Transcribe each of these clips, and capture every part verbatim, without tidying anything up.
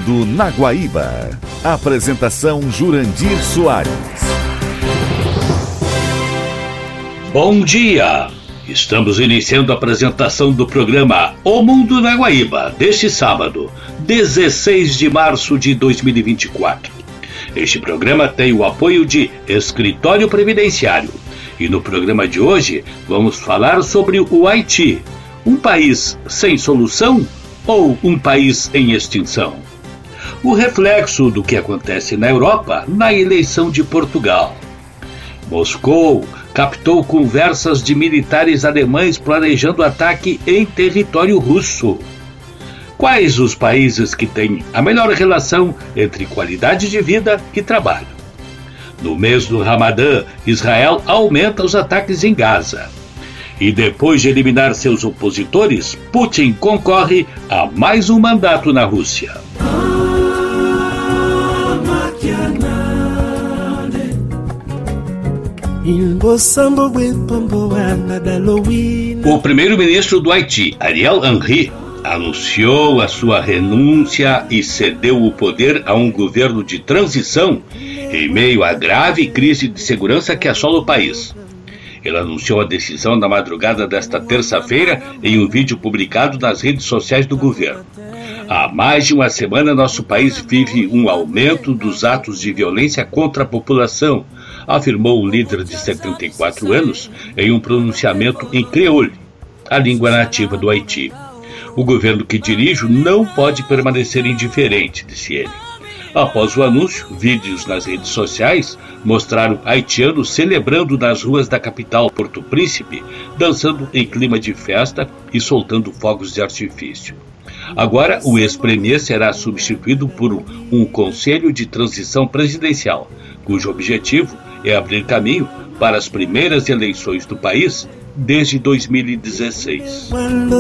Mundo na Guaíba. Apresentação Jurandir Soares. Bom dia! Estamos iniciando a apresentação do programa O Mundo na Guaíba, deste sábado, dezesseis de março de dois mil e vinte e quatro. Este programa tem o apoio de Escritório Previdenciário. E no programa de hoje vamos falar sobre o Haiti. Um país sem solução ou um país em extinção? O reflexo do que acontece na Europa na eleição de Portugal. Moscou captou conversas de militares alemães planejando ataque em território russo. Quais os países que têm a melhor relação entre qualidade de vida e trabalho? No mês do Ramadã, Israel aumenta os ataques em Gaza. E depois de eliminar seus opositores, Putin concorre a mais um mandato na Rússia. O primeiro-ministro do Haiti, Ariel Henry, anunciou a sua renúncia e cedeu o poder a um governo de transição em meio à grave crise de segurança que assola o país. Ele anunciou a decisão na madrugada desta terça-feira em um vídeo publicado nas redes sociais do governo. Há mais de uma semana, nosso país vive um aumento dos atos de violência contra a população, afirmou o líder de setenta e quatro anos em um pronunciamento em creole, a língua nativa do Haiti. O governo que dirijo não pode permanecer indiferente, disse ele. Após o anúncio, vídeos nas redes sociais mostraram haitianos celebrando nas ruas da capital Porto Príncipe, dançando em clima de festa e soltando fogos de artifício. Agora, o ex-premier será substituído por um, um conselho de transição presidencial, cujo objetivo é abrir caminho para as primeiras eleições do país desde dois mil e dezesseis.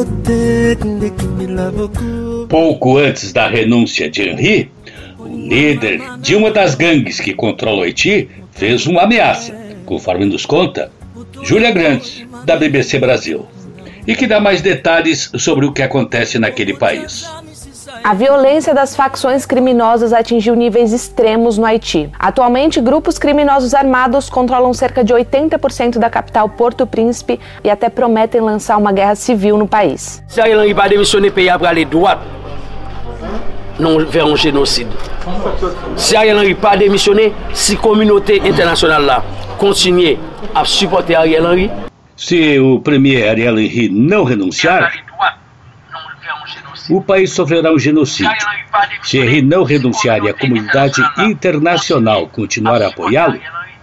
Pouco antes da renúncia de Henry, o líder de uma das gangues que controla o Haiti fez uma ameaça, conforme nos conta Júlia Grande, da B B C Brasil, e que dá mais detalhes sobre o que acontece naquele país. A violência das facções criminosas atingiu níveis extremos no Haiti. Atualmente, grupos criminosos armados controlam cerca de oitenta por cento da capital Porto Príncipe e até prometem lançar uma guerra civil no país. Se Ariel Henry pas démissionner, pays après aller droite, non vers un génocide. Se Ariel Henry pas démissionner, se a communauté internationale là continuer a supporter Ariel Henry. Se o premier Ariel Henry não renunciar, o país sofrerá um genocídio. Se Henry não renunciar e a comunidade internacional continuar a apoiá-lo,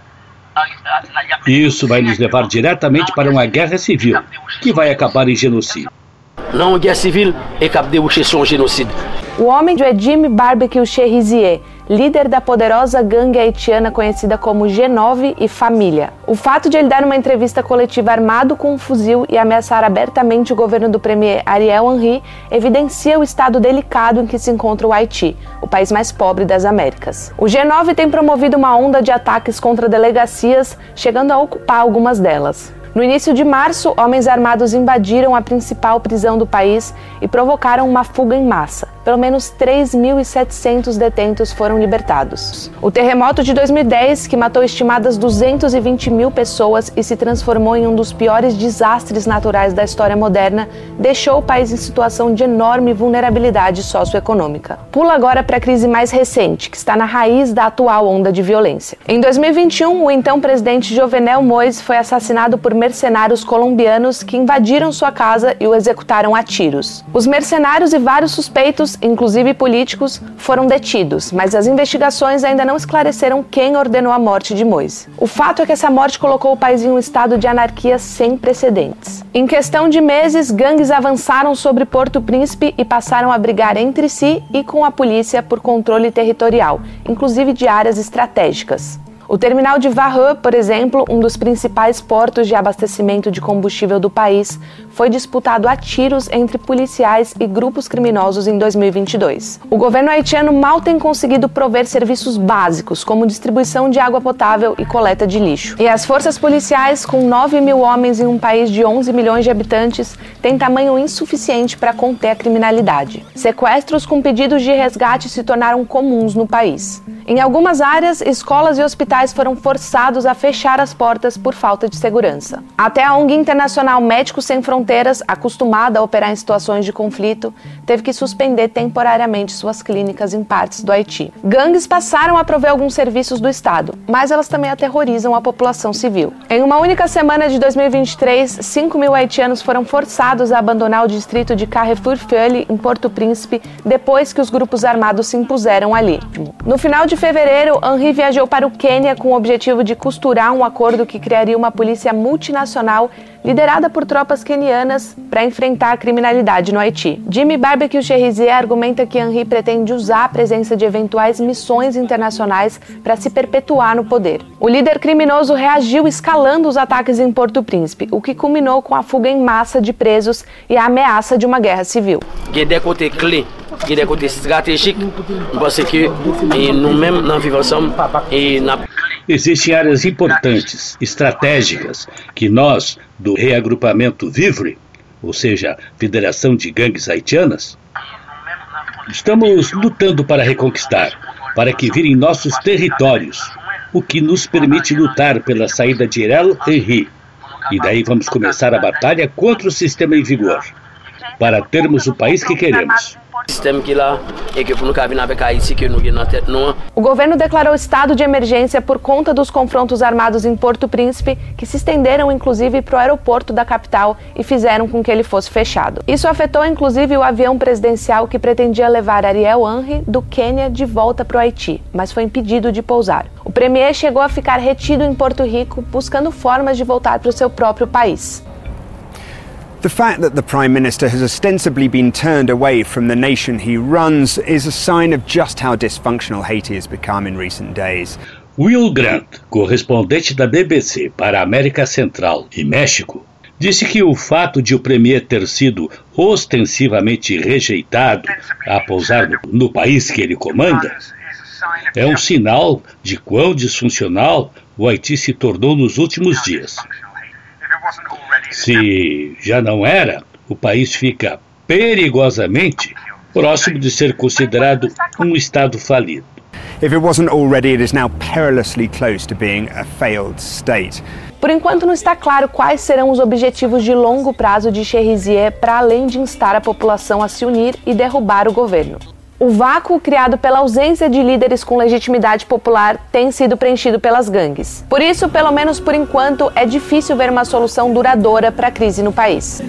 isso vai nos levar diretamente para uma guerra civil, que vai acabar em genocídio. Não, uma guerra civil é capaz de deboucher sur um genocídio. O homem é Jimmy Barbecue Cherizier, líder da poderosa gangue haitiana conhecida como G nove e Família. O fato de ele dar uma entrevista coletiva armado com um fuzil e ameaçar abertamente o governo do premier Ariel Henry evidencia o estado delicado em que se encontra o Haiti, o país mais pobre das Américas. O G nove tem promovido uma onda de ataques contra delegacias, chegando a ocupar algumas delas. No início de março, homens armados invadiram a principal prisão do país e provocaram uma fuga em massa. Pelo menos três mil e setecentos detentos foram libertados. O terremoto de dois mil e dez, que matou estimadas duzentas e vinte mil pessoas e se transformou em um dos piores desastres naturais da história moderna, deixou o país em situação de enorme vulnerabilidade socioeconômica. Pula agora para a crise mais recente, que está na raiz da atual onda de violência. Em dois mil e vinte e um, o então presidente Jovenel Moïse foi assassinado por mercenários colombianos que invadiram sua casa e o executaram a tiros. Os mercenários e vários suspeitos, inclusive políticos, foram detidos, mas as investigações ainda não esclareceram quem ordenou a morte de Moïse. O fato é que essa morte colocou o país em um estado de anarquia sem precedentes. Em questão de meses, gangues avançaram sobre Porto Príncipe e passaram a brigar entre si e com a polícia por controle territorial, inclusive de áreas estratégicas. O terminal de Vareux, por exemplo, um dos principais portos de abastecimento de combustível do país, foi disputado a tiros entre policiais e grupos criminosos em dois mil e vinte e dois. O governo haitiano mal tem conseguido prover serviços básicos, como distribuição de água potável e coleta de lixo. E as forças policiais, com nove mil homens em um país de onze milhões de habitantes, têm tamanho insuficiente para conter a criminalidade. Sequestros com pedidos de resgate se tornaram comuns no país. Em algumas áreas, escolas e hospitais foram forçados a fechar as portas por falta de segurança. Até a O N G Internacional Médicos Sem Fronteiras, acostumada a operar em situações de conflito, teve que suspender temporariamente suas clínicas em partes do Haiti. Gangues passaram a prover alguns serviços do Estado, mas elas também aterrorizam a população civil. Em uma única semana de dois mil e vinte e três, cinco mil haitianos foram forçados a abandonar o distrito de Carrefour-Feuille, em Porto Príncipe, depois que os grupos armados se impuseram ali. No final de fevereiro, Henri viajou para o Quênia com o objetivo de costurar um acordo que criaria uma polícia multinacional liderada por tropas quenianas para enfrentar a criminalidade no Haiti. Jimmy Barbecue Cherizier argumenta que Henri pretende usar a presença de eventuais missões internacionais para se perpetuar no poder. O líder criminoso reagiu escalando os ataques em Porto Príncipe, o que culminou com a fuga em massa de presos e a ameaça de uma guerra civil. Il y a des côtés clés, il y a des côtés stratégiques, parce que nous-mêmes, nous vivons ensemble et na... Existem áreas importantes, estratégicas, que nós, do reagrupamento Vivre, ou seja, Federação de Gangues Haitianas, estamos lutando para reconquistar, para que virem nossos territórios, o que nos permite lutar pela saída de Ariel Henry. E daí vamos começar a batalha contra o sistema em vigor, para termos o país que queremos. O governo declarou estado de emergência por conta dos confrontos armados em Porto Príncipe, que se estenderam inclusive para o aeroporto da capital e fizeram com que ele fosse fechado. Isso afetou inclusive o avião presidencial que pretendia levar Ariel Henry do Quênia de volta para o Haiti, mas foi impedido de pousar. O premier chegou a ficar retido em Porto Rico, buscando formas de voltar para o seu próprio país. The fact that the Prime Minister has ostensibly been turned away from the nation he runs is a sign of just how dysfunctional Haiti has become in recent days. Will Grant, correspondente da B B C para a América Central e México, disse que o fato de o premier ter sido ostensivamente rejeitado a pousar no, no país que ele comanda é um sinal de quão disfuncional o Haiti se tornou nos últimos dias. Se já não era, o país fica perigosamente próximo de ser considerado um estado falido. If it wasn't already, it is now perilously close to being a failed state. Por enquanto não está claro quais serão os objetivos de longo prazo de Cherizier para além de instar a população a se unir e derrubar o governo. O vácuo criado pela ausência de líderes com legitimidade popular tem sido preenchido pelas gangues. Por isso, pelo menos por enquanto, é difícil ver uma solução duradoura para a crise no país.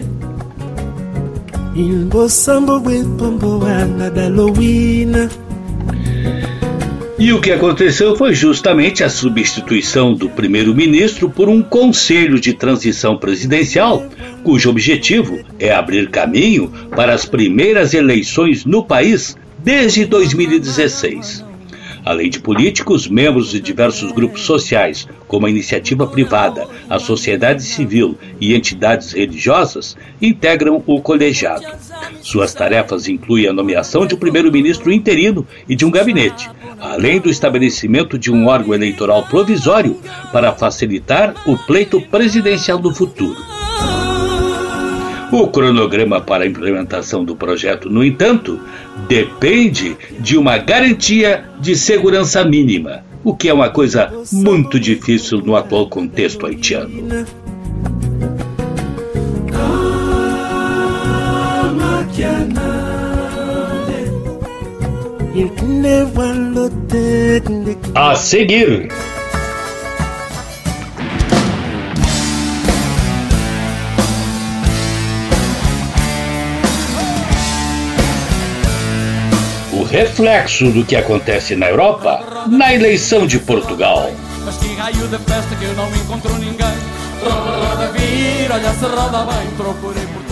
E o que aconteceu foi justamente a substituição do primeiro-ministro por um conselho de transição presidencial, cujo objetivo é abrir caminho para as primeiras eleições no país desde dois mil e dezesseis. Além de políticos, membros de diversos grupos sociais, como a iniciativa privada, a sociedade civil e entidades religiosas, integram o colegiado. Suas tarefas incluem a nomeação de um primeiro-ministro interino e de um gabinete, além do estabelecimento de um órgão eleitoral provisório para facilitar o pleito presidencial do futuro. O cronograma para a implementação do projeto, no entanto, depende de uma garantia de segurança mínima, o que é uma coisa muito difícil no atual contexto haitiano. A seguir, o reflexo do que acontece na Europa na eleição de Portugal. Mas que raio de festa que eu não encontro ninguém. Roda, roda, vira, olha se roda bem, procurei por